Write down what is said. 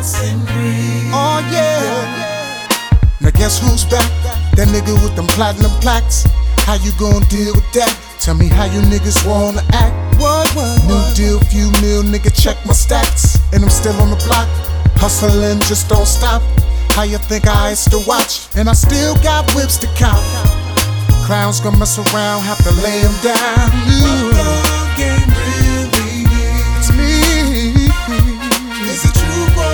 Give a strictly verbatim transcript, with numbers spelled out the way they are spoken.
and breathe. Oh yeah. Now guess who's back? That nigga with them platinum plaques. How you gon' deal with that? Tell me how you niggas wanna act. What, what, New what? Deal, few mil, nigga, check my stats. And I'm still on the block, hustling, just don't stop. How you think I used to watch? And I still got whips to count. Clowns gon' mess around, have to lay 'em down. Ooh.